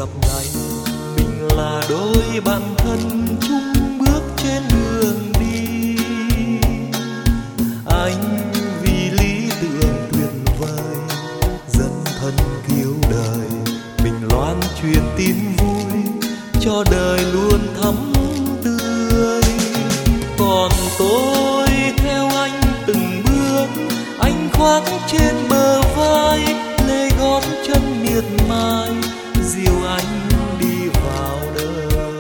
gặp ngày mình là đôi bạn thân chung bước trên đường đi. Anh vì lý tưởng tuyệt vời dẫn thân cứu đời, mình loan truyền tin vui cho đời luôn thắm tươi. Còn tôi theo anh từng bước, anh khoác trên bờ vai lê gót chân miệt mài dìu anh đi vào đời.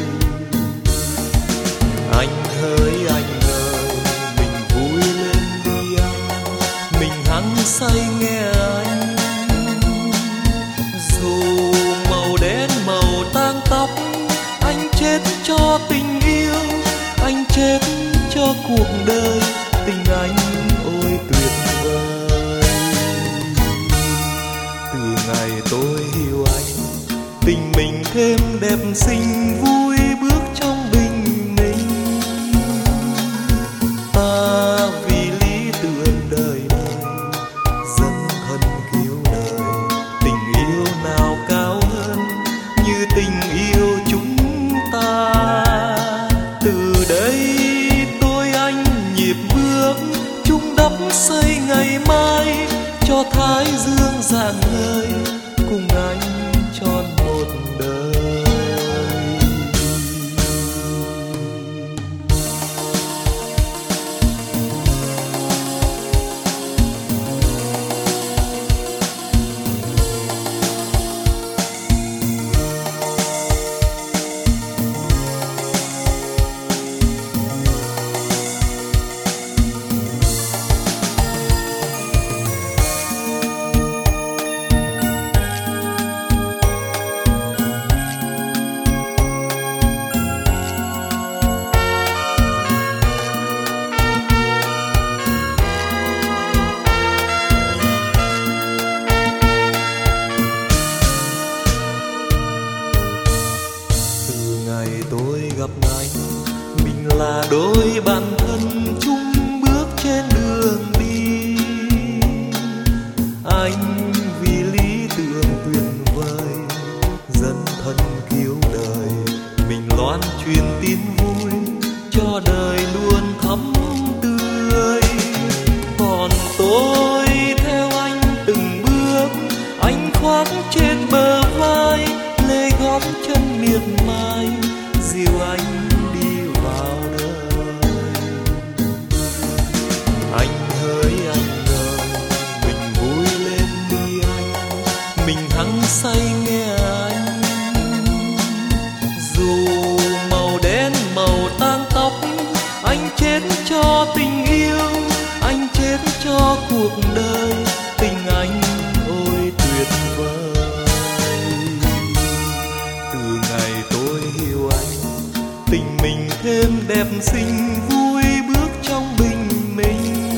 Anh hỡi anh ơi, mình vui lên đi anh, mình hăng say nghe anh. Dù màu đen màu tang tóc, anh chết cho tình yêu, anh chết cho cuộc đời. Tình anh ôi tuyệt vời. Từ ngày tôi yêu anh, tình mình thêm đẹp xinh, vui bước trong bình minh. Ta vì lý tưởng đời này dấn thân cứu đời. Tình yêu nào cao hơn như tình yêu chúng ta. Từ đây tôi anh nhịp bước chung đắp xây ngày mai, cho thái dương rạng ngời cùng anh tròn một đời. Tôi gặp anh, mình là đôi bạn thân chung bước trên đường đi. Anh vì lý tưởng tuyệt vời dẫn thân cứu đời, mình loan truyền tin vui cho đời luôn thắm tươi. Còn tôi theo anh từng bước, anh khoác trên bờ vai lê gót chân miệt mài dìu anh đi vào đời. Anh hỡi anh ơi, mình vui lên đi anh, mình hăng say nghe anh. Dù màu đen màu tang tóc, anh chết cho tình yêu, anh chết cho cuộc đời. Tình anh ôi tuyệt vời. Từ ngày tôi yêu anh, tình mình thêm đẹp xinh, vui bước trong bình minh.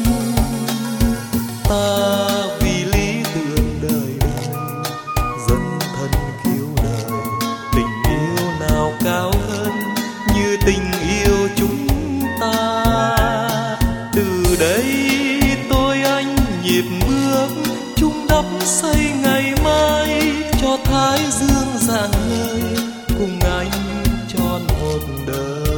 Ta vì lý tưởng đời này dẫn thân cứu đời. Tình yêu nào cao hơn như tình yêu chúng ta. Từ đây tôi anh nhịp bước chung đắp xây ngày mai, cho thái dương rạng ngời cùng anh tròn một đời.